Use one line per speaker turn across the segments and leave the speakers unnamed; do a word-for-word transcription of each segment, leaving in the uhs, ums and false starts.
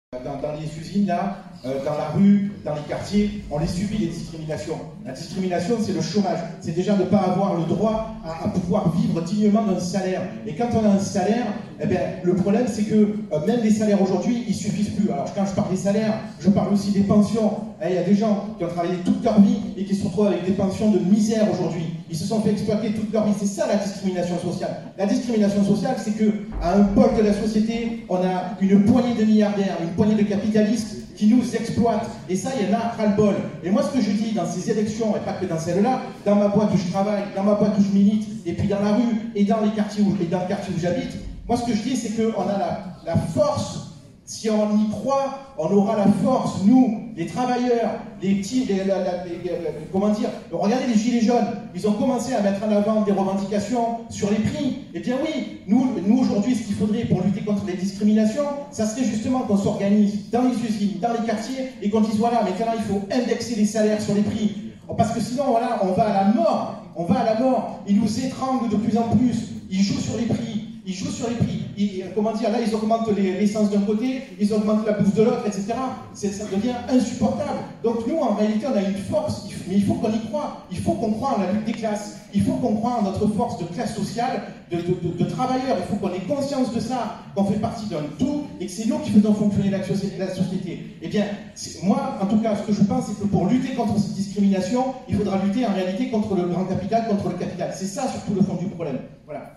Dans, dans les usines, là, euh, dans la rue, dans les quartiers, on les subit, les discriminations. La discrimination, c'est le chômage. C'est déjà ne pas avoir le droit à, à pouvoir vivre dignement d'un salaire. Et quand on a un salaire, eh bien, le problème, c'est que euh, même les salaires aujourd'hui, ils suffisent plus. Alors, quand je parle des salaires, je parle aussi des pensions. Il y a des gens qui ont travaillé toute leur vie et qui se retrouvent avec des pensions de misère aujourd'hui. Ils se sont fait exploiter toute leur vie. C'est ça la discrimination sociale. La discrimination sociale, c'est qu'à un pôle de la société, on a une poignée de milliardaires, une poignée de capitalistes qui nous exploitent. Et ça, il y en a ras-le-bol. Et moi, ce que je dis dans ces élections, et pas que dans celle-là, dans ma boîte où je travaille, dans ma boîte où je milite, et puis dans la rue, et dans les quartiers où, et dans le quartier où j'habite, moi, ce que je dis, c'est qu'on a la, la force. Si on y croit, on aura la force, nous, les travailleurs, les petits, les, la, la, les, les, comment dire, regardez les gilets jaunes, ils ont commencé à mettre en avant des revendications sur les prix. Eh bien oui, nous, nous aujourd'hui, ce qu'il faudrait pour lutter contre les discriminations, ça serait justement qu'on s'organise dans les usines, dans les quartiers, et qu'on dise, voilà, maintenant il faut indexer les salaires sur les prix. Parce que sinon, voilà, on va à la mort, on va à la mort, ils nous étranglent de plus en plus, ils jouent sur les prix. Ils jouent sur les prix. Ils, comment dire, là, ils augmentent l'essence d'un côté, ils augmentent la bouffe de l'autre, et cetera. Ça devient insupportable. Donc nous, en réalité, on a une force, mais il faut qu'on y croie. Il faut qu'on croie en la lutte des classes. Il faut qu'on croie en notre force de classe sociale, de, de, de, de travailleurs. Il faut qu'on ait conscience de ça, qu'on fait partie d'un tout, et que c'est nous qui faisons fonctionner la société. La société. Eh bien, moi, en tout cas, ce que je pense, c'est que pour lutter contre cette discrimination, il faudra lutter en réalité contre le grand capital, contre le capital. C'est ça surtout le fond du problème. Voilà.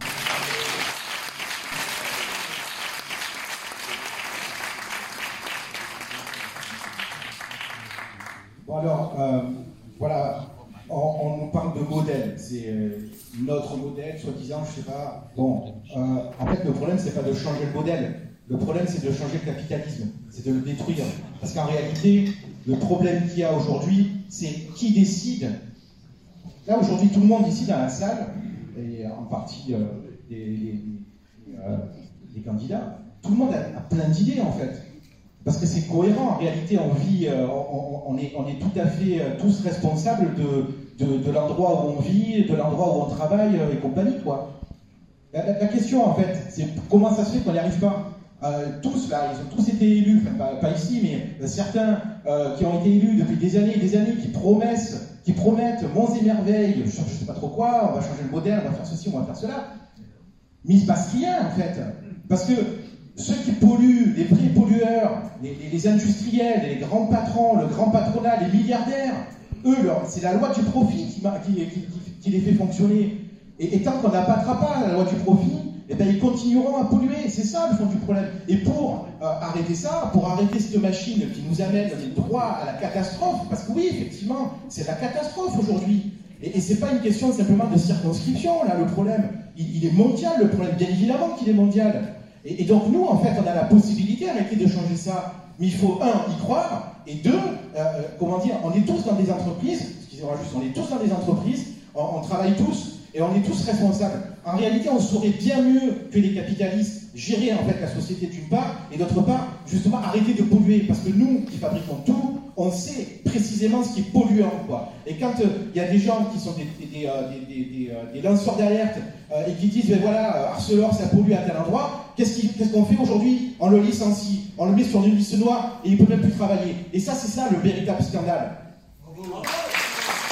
Bon alors, euh, voilà, on, on nous parle de modèle, c'est euh, notre modèle, soi-disant, je sais pas. Bon, euh, en fait, le problème, c'est pas de changer le modèle, le problème, c'est de changer le capitalisme, c'est de le détruire. Parce qu'en réalité, le problème qu'il y a aujourd'hui, c'est qui décide. Là, aujourd'hui, tout le monde ici dans la salle, et en partie euh, des, des, euh, des candidats, tout le monde a, a plein d'idées, en fait. Parce que c'est cohérent, en réalité, on vit, euh, on, on, est, on est tout à fait euh, tous responsables de, de, de l'endroit où on vit, de l'endroit où on travaille euh, et compagnie, quoi. La, la, la question, en fait, c'est comment ça se fait qu'on n'y arrive pas. euh, Tous, là, ils ont tous été élus, enfin, pas, pas ici, mais euh, certains euh, qui ont été élus depuis des années et des années, qui promettent, qui promettent monts et merveilles, je, je sais pas trop quoi, on va changer le modèle, on va faire ceci, on va faire cela. Mais il se passe rien, en fait. Parce que ceux qui polluent, les vrais pollueurs, les, les, les industriels, les grands patrons, le grand patronat, les milliardaires, eux, c'est la loi du profit qui, qui, qui, qui, qui les fait fonctionner. Et, et tant qu'on n'abattra pas la loi du profit, eh bien, ils continueront à polluer. C'est ça le fond du problème. Et pour euh, arrêter ça, pour arrêter cette machine qui nous amène droit à la catastrophe, parce que oui, effectivement, c'est la catastrophe aujourd'hui. Et, et c'est pas une question simplement de circonscription, là, le problème. Il, il est mondial, le problème. Bien évidemment qu'il est mondial. Et, et donc nous, en fait, on a la possibilité avec de changer ça. Mais il faut, un, y croire, et deux, euh, comment dire, on est tous dans des entreprises, excusez-moi juste, on est tous dans des entreprises, on, on travaille tous, et on est tous responsables. En réalité, on saurait bien mieux que les capitalistes gérer en fait la société d'une part, et d'autre part, justement, arrêter de polluer. Parce que nous, qui fabriquons tout, on sait précisément ce qui est polluant, quoi. Et quand il euh, y a des gens qui sont des, des, des, euh, des, des, des, euh, des lanceurs d'alerte euh, et qui disent, ben voilà, Arcelor, ça pollue à tel endroit, qu'est-ce qu'on fait aujourd'hui? On le licencie, on le met sur une liste noire et il ne peut même plus travailler. Et ça, c'est ça le véritable scandale.